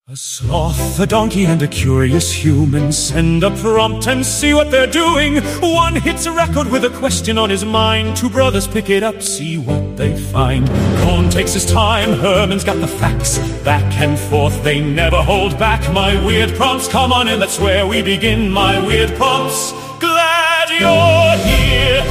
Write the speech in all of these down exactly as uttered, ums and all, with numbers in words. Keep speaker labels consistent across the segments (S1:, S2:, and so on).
S1: A sloth, a donkey, and a curious human send a prompt and see what they're doing. One hits a record with a question on his mind. Two brothers pick it up, see what they find. Cohn takes his time, Herman's got the facts. Back and forth, they never hold back. My weird prompts, come on in, that's where we begin. My weird prompts, glad you're here.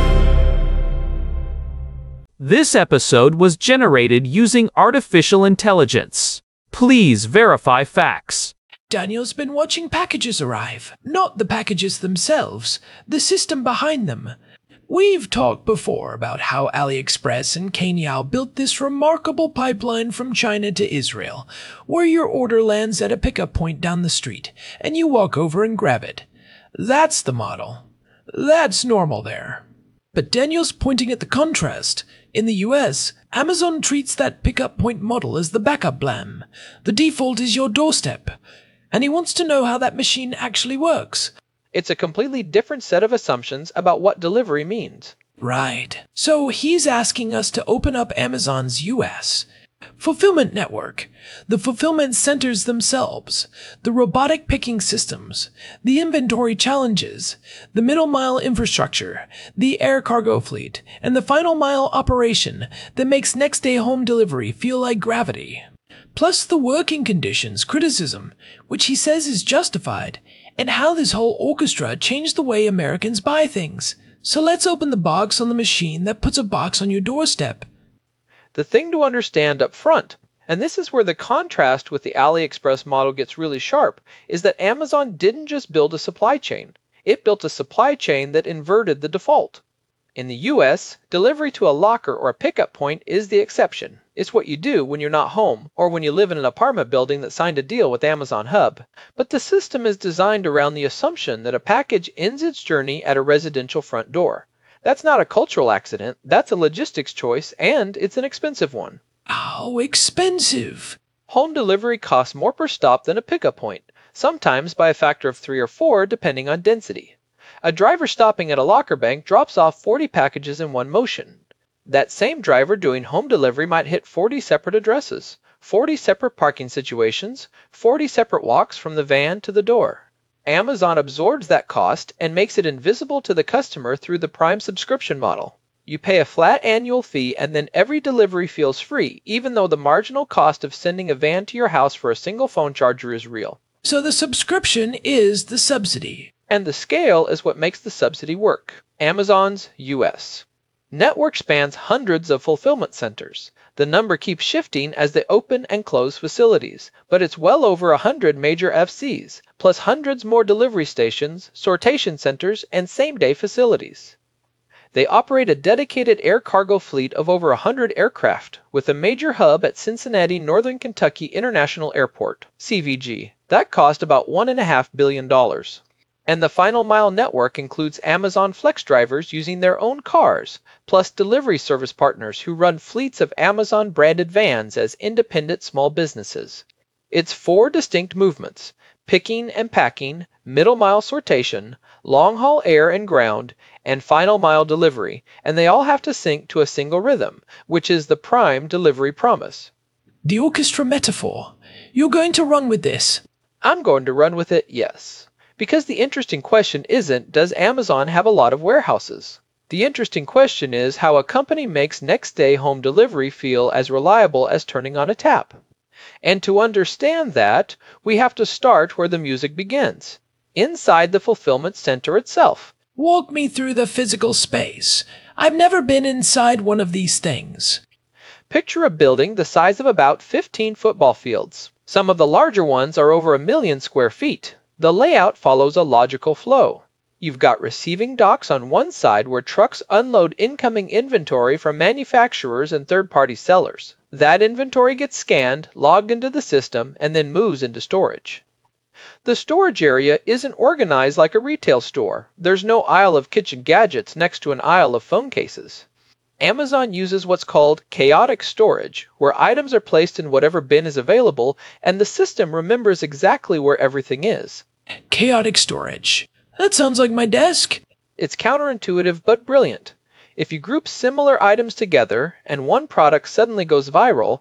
S2: This episode was generated using artificial intelligence. Please verify facts.
S3: Daniel's been watching packages arrive. Not the packages themselves, the system behind them. We've talked before about how AliExpress and Cainiao built this remarkable pipeline from China to Israel, where your order lands at a pickup point down the street, and you walk over and grab it. That's the model. That's normal there. But Daniel's pointing at the contrast. In the U S, Amazon treats that pickup point model as the backup blam. The default is your doorstep. And he wants to know how that machine actually works.
S4: It's a completely different set of assumptions about what delivery means.
S3: Right. So he's asking us to open up Amazon's U S fulfillment network, the fulfillment centers themselves, the robotic picking systems, the inventory challenges, the middle mile infrastructure, the air cargo fleet, and the final mile operation that makes next day home delivery feel like gravity. Plus the working conditions criticism, which he says is justified, and how this whole orchestra changed the way Americans buy things. So let's open the box on the machine that puts a box on your doorstep.
S4: The thing to understand up front, and this is where the contrast with the AliExpress model gets really sharp, is that Amazon didn't just build a supply chain. It built a supply chain that inverted the default. In the U S, delivery to a locker or a pickup point is the exception. It's what you do when you're not home, or when you live in an apartment building that signed a deal with Amazon Hub. But the system is designed around the assumption that a package ends its journey at a residential front door. That's not a cultural accident, that's a logistics choice, and it's an expensive one.
S3: How expensive?
S4: Home delivery costs more per stop than a pickup point, sometimes by a factor of three or four depending on density. A driver stopping at a locker bank drops off forty packages in one motion. That same driver doing home delivery might hit forty separate addresses, forty separate parking situations, forty separate walks from the van to the door. Amazon absorbs that cost and makes it invisible to the customer through the Prime subscription model. You pay a flat annual fee and then every delivery feels free, even though the marginal cost of sending a van to your house for a single phone charger is real.
S3: So the subscription is the subsidy.
S4: And the scale is what makes the subsidy work. Amazon's U S network spans hundreds of fulfillment centers. The number keeps shifting as they open and close facilities, but it's well over one hundred major F Cs, plus hundreds more delivery stations, sortation centers, and same-day facilities. They operate a dedicated air cargo fleet of over one hundred aircraft, with a major hub at Cincinnati Northern Kentucky International Airport, C V G. That cost about one point five billion dollars. And the final mile network includes Amazon Flex drivers using their own cars, plus delivery service partners who run fleets of Amazon-branded vans as independent small businesses. It's four distinct movements: picking and packing, middle mile sortation, long-haul air and ground, and final mile delivery, and they all have to sync to a single rhythm, which is the Prime delivery promise.
S3: The orchestra metaphor. You're going to run with this?
S4: I'm going to run with it, yes. Because the interesting question isn't, does Amazon have a lot of warehouses? The interesting question is how a company makes next-day home delivery feel as reliable as turning on a tap. And to understand that, we have to start where the music begins, inside the fulfillment center itself.
S3: Walk me through the physical space. I've never been inside one of these things.
S4: Picture a building the size of about fifteen football fields. Some of the larger ones are over a million square feet. The layout follows a logical flow. You've got receiving docks on one side where trucks unload incoming inventory from manufacturers and third-party sellers. That inventory gets scanned, logged into the system, and then moves into storage. The storage area isn't organized like a retail store. There's no aisle of kitchen gadgets next to an aisle of phone cases. Amazon uses what's called chaotic storage, where items are placed in whatever bin is available, and the system remembers exactly where everything is.
S3: Chaotic storage. That sounds like my desk.
S4: It's counterintuitive but brilliant. If you group similar items together, and one product suddenly goes viral,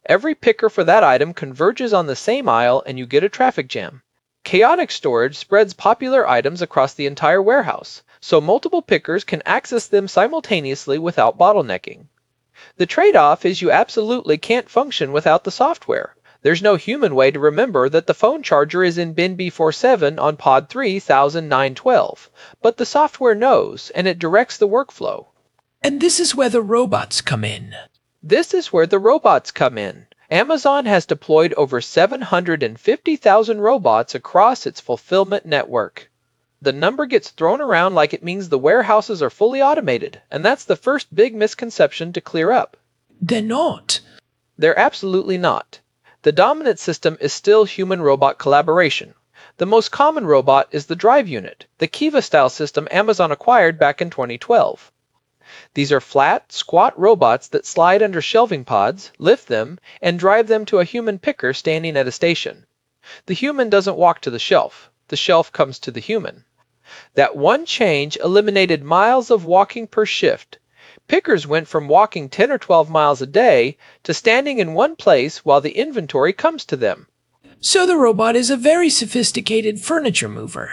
S4: Every picker for that item converges on the same aisle and you get a traffic jam. Chaotic storage spreads popular items across the entire warehouse, so multiple pickers can access them simultaneously without bottlenecking. The trade-off is you absolutely can't function without the software. There's no human way to remember that the phone charger is in bin B forty-seven on pod three thousand nine hundred twelve, but the software knows, and it directs the workflow.
S3: And this is where the robots come in.
S4: This is where the robots come in. Amazon has deployed over seven hundred fifty thousand robots across its fulfillment network. The number gets thrown around like it means the warehouses are fully automated, and that's the first big misconception to clear up.
S3: They're not.
S4: They're absolutely not. The dominant system is still human-robot collaboration. The most common robot is the drive unit, the Kiva-style system Amazon acquired back in twenty twelve. These are flat, squat robots that slide under shelving pods, lift them, and drive them to a human picker standing at a station. The human doesn't walk to the shelf. The shelf comes to the human. That one change eliminated miles of walking per shift. Pickers went from walking ten or twelve miles a day to standing in one place while the inventory comes to them.
S3: So the robot is a very sophisticated furniture mover.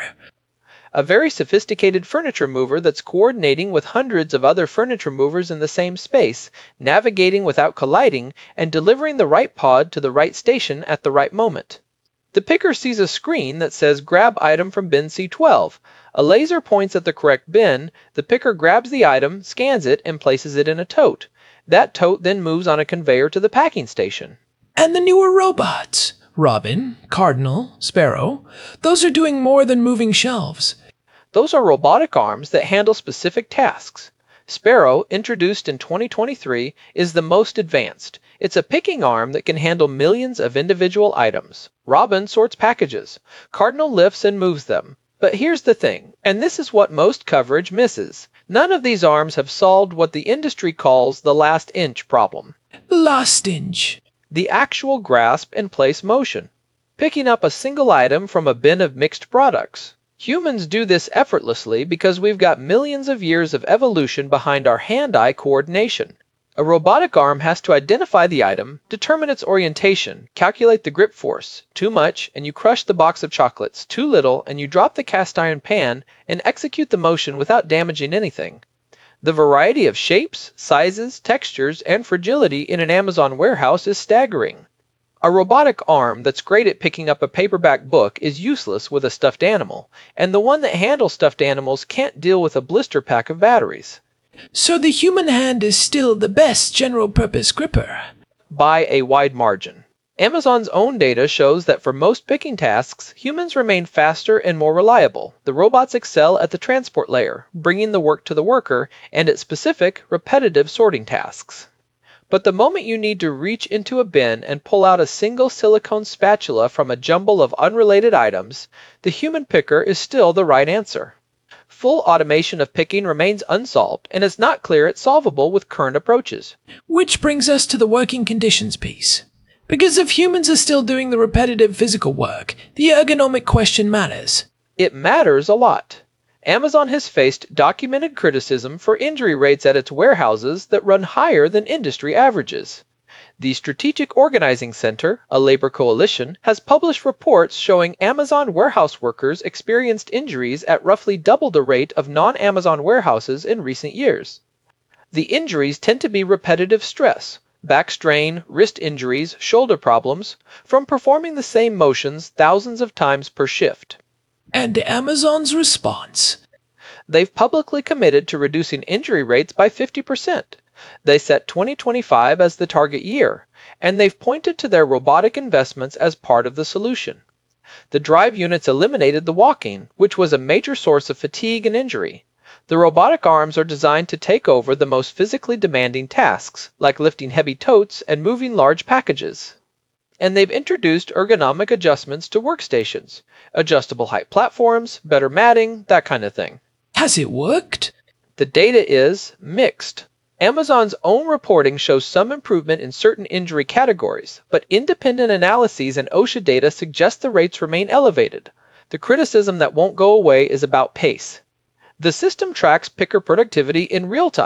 S4: A very sophisticated furniture mover that's coordinating with hundreds of other furniture movers in the same space, navigating without colliding, and delivering the right pod to the right station at the right moment. The picker sees a screen that says grab item from bin C twelve. A laser points at the correct bin, the picker grabs the item, scans it, and places it in a tote. That tote then moves on a conveyor to the packing station.
S3: And the newer robots, Robin, Cardinal, Sparrow, those are doing more than moving shelves.
S4: Those are robotic arms that handle specific tasks. Sparrow, introduced in twenty twenty-three, is the most advanced. It's a picking arm that can handle millions of individual items. Robin sorts packages. Cardinal lifts and moves them. But here's the thing, and this is what most coverage misses. None of these arms have solved what the industry calls the last inch problem.
S3: Last inch.
S4: The actual grasp and place motion. Picking up a single item from a bin of mixed products. Humans do this effortlessly because we've got millions of years of evolution behind our hand-eye coordination. A robotic arm has to identify the item, determine its orientation, calculate the grip force. Too much, and you crush the box of chocolates. Too little, and you drop the cast iron pan and execute the motion without damaging anything. The variety of shapes, sizes, textures, and fragility in an Amazon warehouse is staggering. A robotic arm that's great at picking up a paperback book is useless with a stuffed animal, and the one that handles stuffed animals can't deal with a blister pack of batteries.
S3: So the human hand is still the best general-purpose gripper.
S4: By a wide margin. Amazon's own data shows that for most picking tasks, humans remain faster and more reliable. The robots excel at the transport layer, bringing the work to the worker, and at specific, repetitive sorting tasks. But the moment you need to reach into a bin and pull out a single silicone spatula from a jumble of unrelated items, the human picker is still the right answer. Full automation of picking remains unsolved, and it's not clear it's solvable with current approaches.
S3: Which brings us to the working conditions piece. Because if humans are still doing the repetitive physical work, the ergonomic question matters.
S4: It matters a lot. Amazon has faced documented criticism for injury rates at its warehouses that run higher than industry averages. The Strategic Organizing Center, a labor coalition, has published reports showing Amazon warehouse workers experienced injuries at roughly double the rate of non-Amazon warehouses in recent years. The injuries tend to be repetitive stress, back strain, wrist injuries, shoulder problems, from performing the same motions thousands of times per shift.
S3: And Amazon's response?
S4: They've publicly committed to reducing injury rates by fifty percent. They set twenty twenty-five as the target year, and they've pointed to their robotic investments as part of the solution. The drive units eliminated the walking, which was a major source of fatigue and injury. The robotic arms are designed to take over the most physically demanding tasks, like lifting heavy totes and moving large packages. And they've introduced ergonomic adjustments to workstations, adjustable height platforms, better matting, that kind of thing.
S3: Has it worked?
S4: The data is mixed. Amazon's own reporting shows some improvement in certain injury categories, but independent analyses and OSHA data suggest the rates remain elevated. The criticism that won't go away is about pace. The system tracks picker productivity in real time.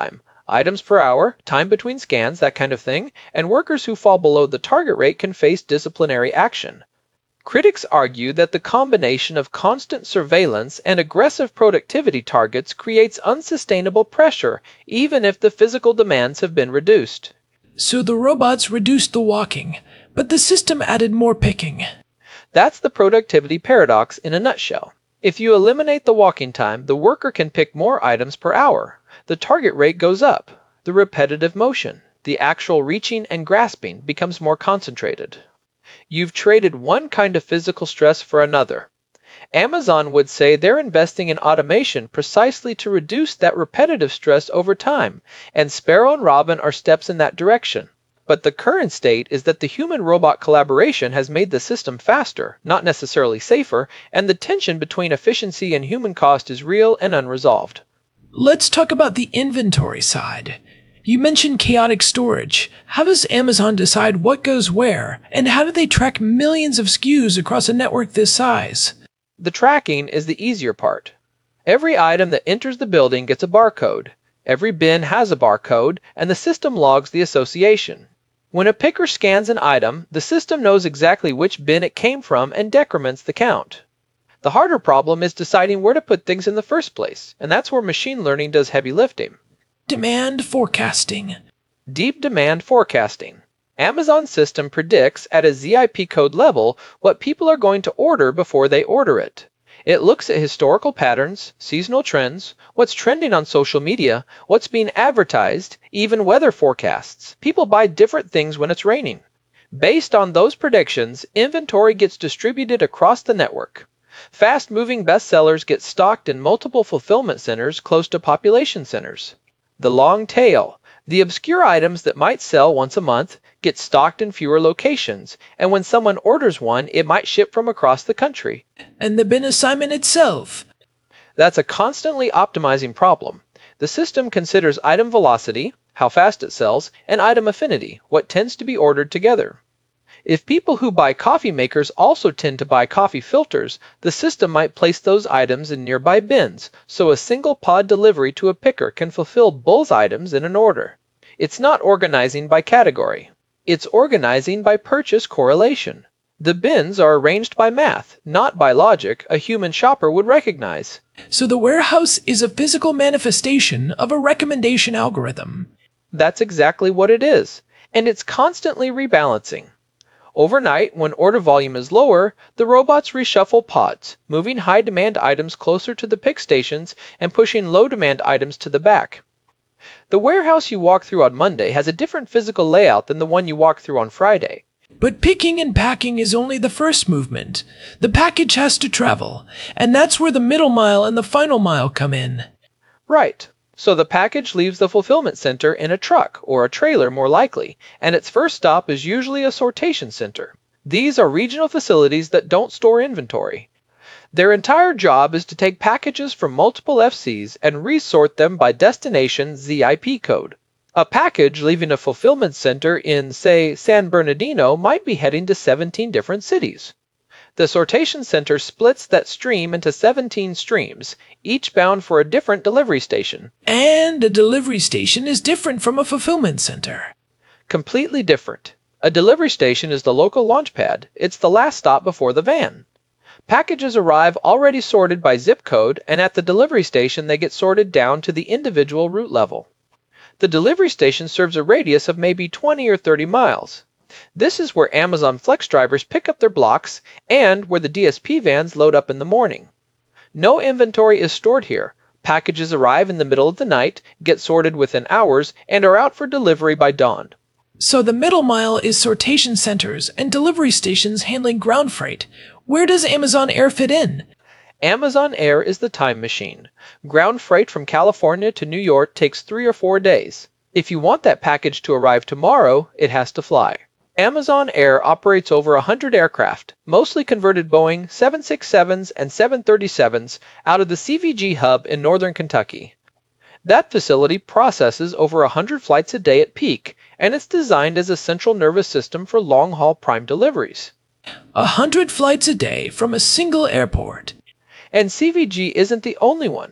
S4: items per hour, time between scans, that kind of thing, and workers who fall below the target rate can face disciplinary action. Critics argue that the combination of constant surveillance and aggressive productivity targets creates unsustainable pressure, even if the physical demands have been reduced.
S3: So the robots reduced the walking, but the system added more picking.
S4: That's the productivity paradox in a nutshell. If you eliminate the walking time, the worker can pick more items per hour. The target rate goes up. The repetitive motion, the actual reaching and grasping, becomes more concentrated. You've traded one kind of physical stress for another. Amazon would say they're investing in automation precisely to reduce that repetitive stress over time, and Sparrow and Robin are steps in that direction. But the current state is that the human-robot collaboration has made the system faster, not necessarily safer, and the tension between efficiency and human cost is real and unresolved.
S3: Let's talk about the inventory side. You mentioned chaotic storage. How does Amazon decide what goes where, and how do they track millions of S K Us across a network this size?
S4: The tracking is the easier part. Every item that enters the building gets a barcode. Every bin has a barcode, and the system logs the association. When a picker scans an item, the system knows exactly which bin it came from and decrements the count. The harder problem is deciding where to put things in the first place, and that's where machine learning does heavy lifting.
S3: Demand forecasting.
S4: Deep demand forecasting. Amazon's system predicts at a Z I P code level what people are going to order before they order it. It looks at historical patterns, seasonal trends, what's trending on social media, what's being advertised, even weather forecasts. People buy different things when it's raining. Based on those predictions, inventory gets distributed across the network. Fast-moving bestsellers get stocked in multiple fulfillment centers close to population centers. The long tail, the obscure items that might sell once a month, get stocked in fewer locations, and when someone orders one, it might ship from across the country.
S3: And the bin assignment itself.
S4: That's a constantly optimizing problem. The system considers item velocity, how fast it sells, and item affinity, what tends to be ordered together. If people who buy coffee makers also tend to buy coffee filters, the system might place those items in nearby bins, so a single pod delivery to a picker can fulfill both items in an order. It's not organizing by category. It's organizing by purchase correlation. The bins are arranged by math, not by logic a human shopper would recognize.
S3: So the warehouse is a physical manifestation of a recommendation algorithm.
S4: That's exactly what it is, and it's constantly rebalancing. Overnight, when order volume is lower, the robots reshuffle pods, moving high-demand items closer to the pick stations and pushing low-demand items to the back. The warehouse you walk through on Monday has a different physical layout than the one you walk through on Friday.
S3: But picking and packing is only the first movement. The package has to travel, and that's where the middle mile and the final mile come in.
S4: Right. So the package leaves the fulfillment center in a truck, or a trailer more likely, and its first stop is usually a sortation center. These are regional facilities that don't store inventory. Their entire job is to take packages from multiple F Cs and resort them by destination Z I P code. A package leaving a fulfillment center in, say, San Bernardino might be heading to seventeen different cities. The sortation center splits that stream into seventeen streams, each bound for a different delivery station.
S3: And a delivery station is different from a fulfillment center.
S4: Completely different. A delivery station is the local launch pad. It's the last stop before the van. Packages arrive already sorted by zip code, and at the delivery station they get sorted down to the individual route level. The delivery station serves a radius of maybe twenty or thirty miles. This is where Amazon Flex drivers pick up their blocks and where the D S P vans load up in the morning. No inventory is stored here. Packages arrive in the middle of the night, get sorted within hours, and are out for delivery by dawn.
S3: So the middle mile is sortation centers and delivery stations handling ground freight. Where does Amazon Air fit in?
S4: Amazon Air is the time machine. Ground freight from California to New York takes three or four days. If you want that package to arrive tomorrow, it has to fly. Amazon Air operates over one hundred aircraft, mostly converted Boeing seven sixty-sevens and seven thirty-sevens, out of the C V G hub in northern Kentucky. That facility processes over one hundred flights a day at peak, and it's designed as a central nervous system for long-haul prime deliveries.
S3: A hundred flights a day from a single airport.
S4: And C V G isn't the only one.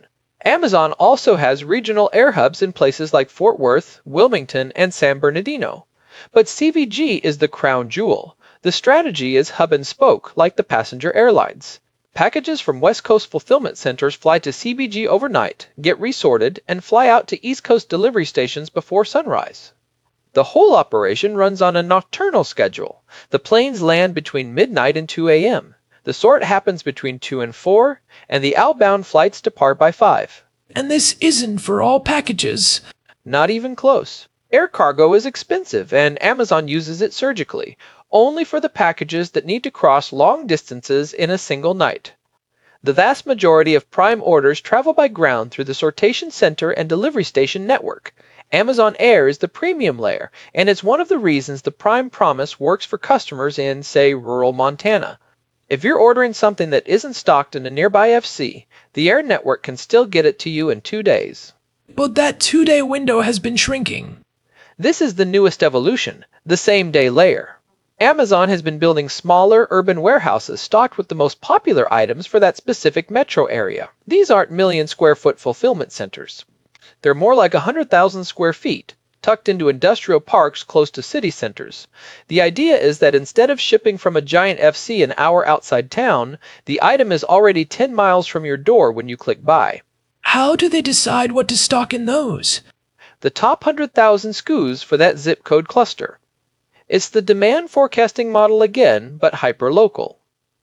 S4: Amazon also has regional air hubs in places like Fort Worth, Wilmington, and San Bernardino. But C V G is the crown jewel. The strategy is hub and spoke, like the passenger airlines. Packages from West Coast fulfillment centers fly to C V G overnight, get resorted, and fly out to East Coast delivery stations before sunrise. The whole operation runs on a nocturnal schedule. The planes land between midnight and two A M The sort happens between two and four, and the outbound flights depart by five.
S3: And this isn't for all packages.
S4: Not even close. Air cargo is expensive, and Amazon uses it surgically, only for the packages that need to cross long distances in a single night. The vast majority of Prime orders travel by ground through the sortation center and delivery station network. Amazon Air is the premium layer, and it's one of the reasons the Prime promise works for customers in, say, rural Montana. If you're ordering something that isn't stocked in a nearby F C, the Air network can still get it to you in two days.
S3: But that two-day window has been shrinking.
S4: This is the newest evolution, the same-day layer. Amazon has been building smaller urban warehouses stocked with the most popular items for that specific metro area. These aren't million-square-foot fulfillment centers. They're more like one hundred thousand square feet, tucked into industrial parks close to city centers. The idea is that instead of shipping from a giant F C an hour outside town, the item is already ten miles from your door when you click buy.
S3: How do they decide what to stock in those?
S4: The top one hundred thousand S K Us for that zip code cluster. It's the demand forecasting model again, but hyper-local.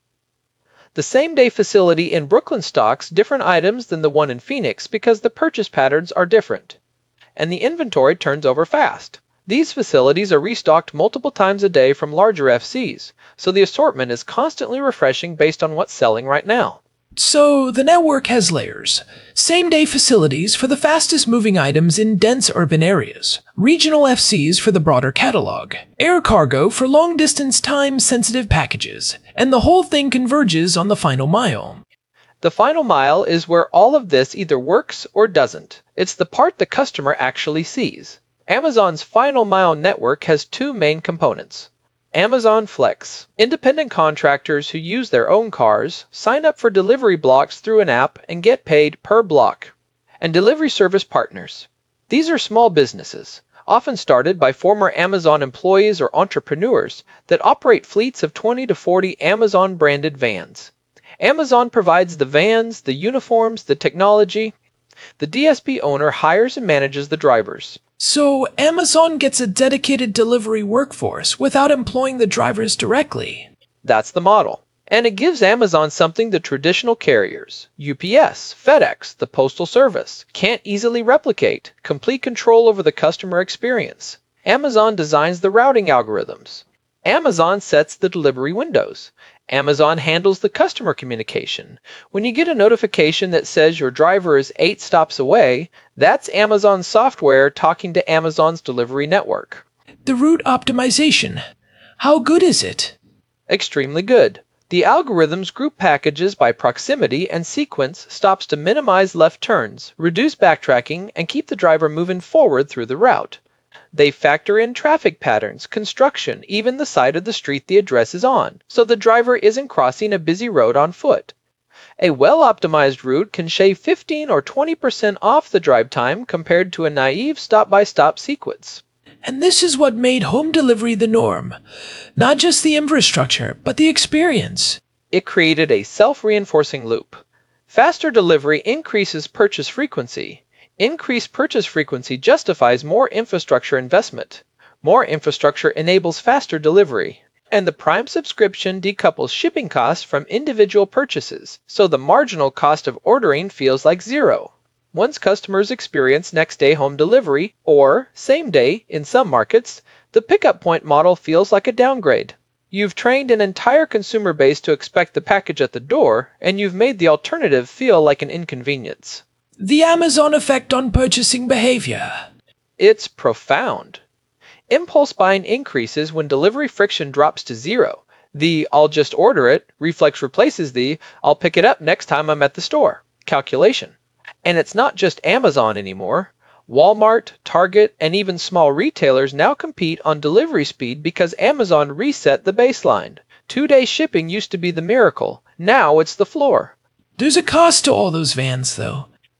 S4: The same-day facility in Brooklyn stocks different items than the one in Phoenix because the purchase patterns are different, and the inventory turns over fast. These facilities are restocked multiple times a day from larger F Cs, so the assortment is constantly refreshing based on what's selling right now.
S3: So the network has layers. Same-day facilities for the fastest-moving items in dense urban areas. Regional F Cs for the broader catalog. Air cargo for long-distance time-sensitive packages. And the whole thing converges on the final mile.
S4: The final mile is where all of this either works or doesn't. It's the part the customer actually sees. Amazon's final mile network has two main components. Amazon Flex. Independent contractors who use their own cars sign up for delivery blocks through an app and get paid per block. And delivery service partners. These are small businesses, often started by former Amazon employees or entrepreneurs that operate fleets of twenty to forty Amazon-branded vans. Amazon provides the vans, the uniforms, the technology. The D S P owner hires and manages the drivers.
S3: So Amazon gets a dedicated delivery workforce without employing the drivers directly.
S4: That's the model. And it gives Amazon something the traditional carriers, U P S, FedEx, the Postal Service, can't easily replicate: complete control over the customer experience. Amazon designs the routing algorithms. Amazon sets the delivery windows. Amazon handles the customer communication. When you get a notification that says your driver is eight stops away, that's Amazon software talking to Amazon's delivery network.
S3: The route optimization. How good is it?
S4: Extremely good. The algorithms group packages by proximity and sequence stops to minimize left turns, reduce backtracking, and keep the driver moving forward through the route. They factor in traffic patterns, construction, even the side of the street the address is on, so the driver isn't crossing a busy road on foot. A well-optimized route can shave fifteen or twenty percent off the drive time compared to a naive stop-by-stop sequence.
S3: And this is what made home delivery the norm. Not just the infrastructure, but the experience.
S4: It created a self-reinforcing loop. Faster delivery increases purchase frequency. Increased purchase frequency justifies more infrastructure investment. More infrastructure enables faster delivery. And the Prime subscription decouples shipping costs from individual purchases, so the marginal cost of ordering feels like zero. Once customers experience next-day home delivery, or same-day in some markets, the pickup point model feels like a downgrade. You've trained an entire consumer base to expect the package at the door, and you've made the alternative feel like an inconvenience.
S3: The Amazon effect on purchasing behavior.
S4: It's profound. Impulse buying increases when delivery friction drops to zero. The "I'll just order it" reflex replaces the "I'll pick it up next time I'm at the store" calculation. And it's not just Amazon anymore. Walmart, Target, and even small retailers now compete on delivery speed because Amazon reset the baseline. Two-day shipping used to be the miracle. Now it's the floor.
S3: There's a cost to all those vans, though.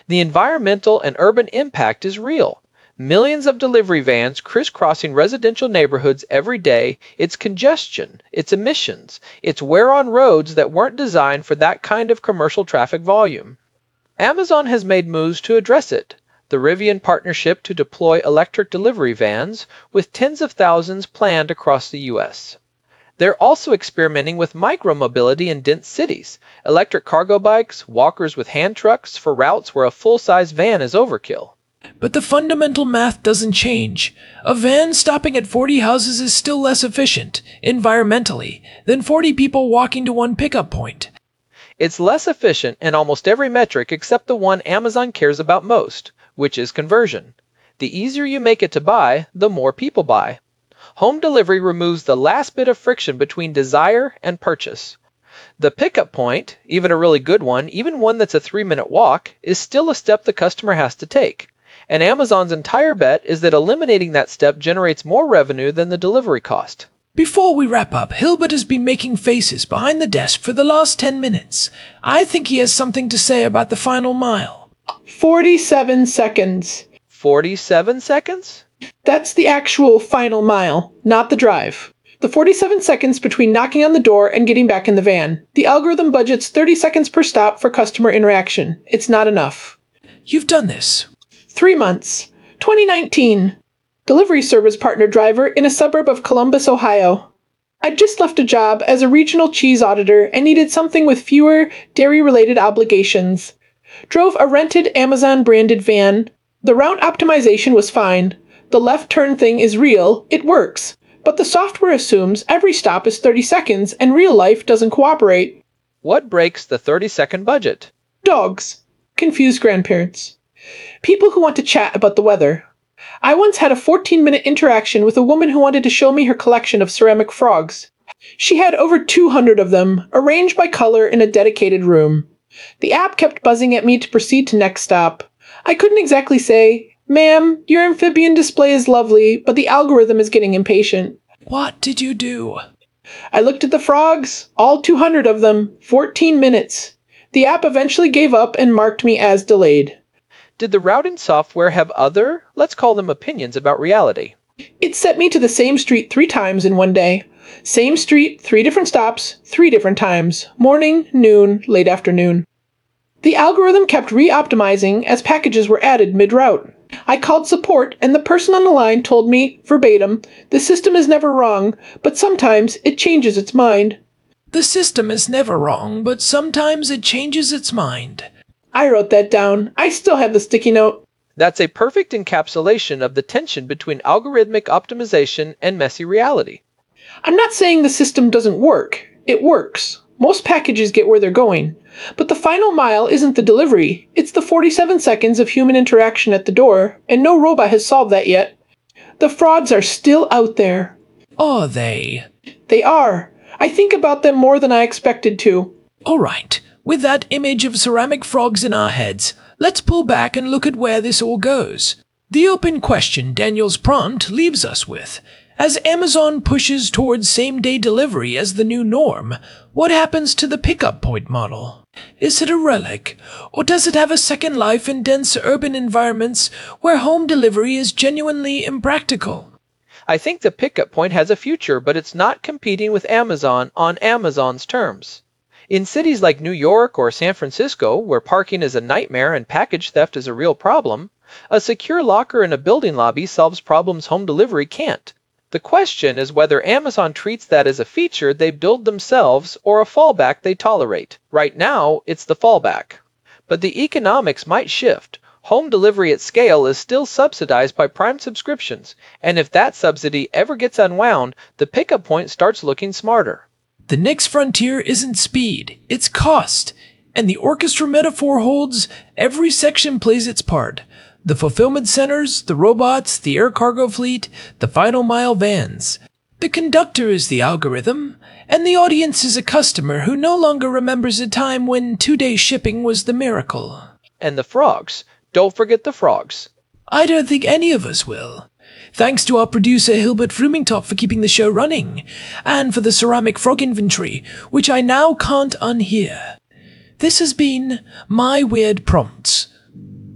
S4: The environmental and urban impact is real. Millions of delivery vans crisscrossing residential neighborhoods every day, it's congestion, it's emissions, it's wear on roads that weren't designed for that kind of commercial traffic volume. Amazon has made moves to address it. The Rivian partnership to deploy electric delivery vans, with tens of thousands planned across the U S. They're also experimenting with micromobility in dense cities, electric cargo bikes, walkers with hand trucks for routes where a full-size van is overkill.
S3: But the fundamental math doesn't change. A van stopping at forty houses is still less efficient, environmentally, than forty people walking to one pickup point.
S4: It's less efficient in almost every metric except the one Amazon cares about most, which is conversion. The easier you make it to buy, the more people buy. Home delivery removes the last bit of friction between desire and purchase. The pickup point, even a really good one, even one that's a three-minute walk, is still a step the customer has to take. And Amazon's entire bet is that eliminating that step generates more revenue than the delivery cost.
S3: Before we wrap up, Hilbert has been making faces behind the desk for the last ten minutes. I think he has something to say about the final mile.
S5: forty-seven seconds.
S4: forty-seven seconds?
S5: That's the actual final mile, not the drive. The forty-seven seconds between knocking on the door and getting back in the van. The algorithm budgets thirty seconds per stop for customer interaction. It's not enough.
S3: You've done this.
S5: Three months. twenty nineteen. Delivery service partner driver in a suburb of Columbus, Ohio. I'd just left a job as a regional cheese auditor and needed something with fewer dairy-related obligations. Drove a rented Amazon-branded van. The route optimization was fine. The left turn thing is real. It works. But the software assumes every stop is thirty seconds and real life doesn't cooperate.
S4: What breaks the thirty-second budget?
S5: Dogs. Confused grandparents. People who want to chat about the weather. I once had a fourteen-minute interaction with a woman who wanted to show me her collection of ceramic frogs. She had over two hundred of them, arranged by color in a dedicated room. The app kept buzzing at me to proceed to next stop. I couldn't exactly say, "Ma'am, your amphibian display is lovely, but the algorithm is getting impatient."
S3: What did you do?
S5: I looked at the frogs, all two hundred of them, fourteen minutes. The app eventually gave up and marked me as delayed.
S4: Did the routing software have other, let's call them opinions about reality?
S5: It set me to the same street three times in one day. Same street, three different stops, three different times. Morning, noon, late afternoon. The algorithm kept re-optimizing as packages were added mid-route. I called support and the person on the line told me, verbatim, the system is never wrong, but sometimes it changes its mind.
S3: The system is never wrong, but sometimes it changes its mind.
S5: I wrote that down. I still have the sticky note.
S4: That's a perfect encapsulation of the tension between algorithmic optimization and messy reality.
S5: I'm not saying the system doesn't work. It works. Most packages get where they're going. But the final mile isn't the delivery. It's the forty-seven seconds of human interaction at the door, and no robot has solved that yet. The frauds are still out there.
S3: Are they?
S5: They are. I think about them more than I expected to.
S3: All right. With that image of ceramic frogs in our heads, let's pull back and look at where this all goes. The open question Daniel's prompt leaves us with. As Amazon pushes towards same-day delivery as the new norm, what happens to the pickup point model? Is it a relic, or does it have a second life in dense urban environments where home delivery is genuinely impractical?
S4: I think the pickup point has a future, but it's not competing with Amazon on Amazon's terms. In cities like New York or San Francisco, where parking is a nightmare and package theft is a real problem, a secure locker in a building lobby solves problems home delivery can't. The question is whether Amazon treats that as a feature they build themselves or a fallback they tolerate. Right now, it's the fallback. But the economics might shift. Home delivery at scale is still subsidized by Prime subscriptions, and if that subsidy ever gets unwound, the pickup point starts looking smarter.
S3: The next frontier isn't speed, it's cost. And the orchestra metaphor holds, every section plays its part. The fulfillment centers, the robots, the air cargo fleet, the final mile vans. The conductor is the algorithm, and the audience is a customer who no longer remembers a time when two-day shipping was the miracle.
S4: And the frogs. Don't forget the frogs.
S3: I don't think any of us will. Thanks to our producer Hilbert Flumingtop for keeping the show running, and for the ceramic frog inventory, which I now can't unhear. This has been My Weird Prompts.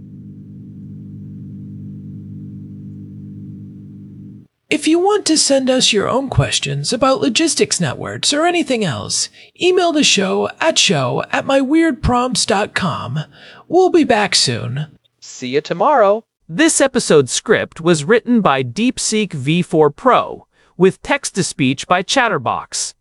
S3: If you want to send us your own questions about logistics networks or anything else, email the show at show at my weird prompts dot com. We'll be back soon.
S4: See you tomorrow.
S2: This episode's script was written by DeepSeek V four Pro, with text-to-speech by Chatterbox.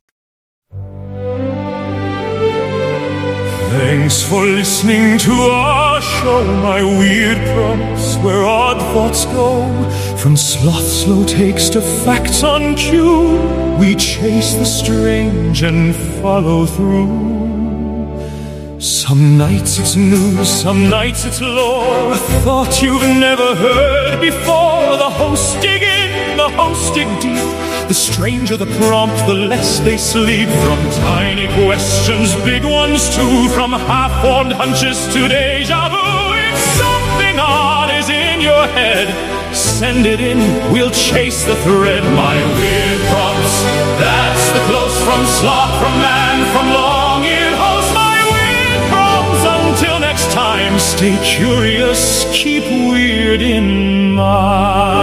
S1: Thanks for listening to our show, My Weird Prompts, where odd thoughts go. From sloth slow takes to facts on cue, we chase the strange and follow through. Some nights it's news, some nights it's lore, a thought you've never heard before. The hosts dig in, the hosts dig deep. The stranger the prompt, the less they sleep. From tiny questions, big ones too. From half-formed hunches to deja vu. If something odd is in your head, send it in, we'll chase the thread. My weird prompts, that's the close from sloth, from man, from long-eared host. My weird prompts, until next time, stay curious, keep weird in mind.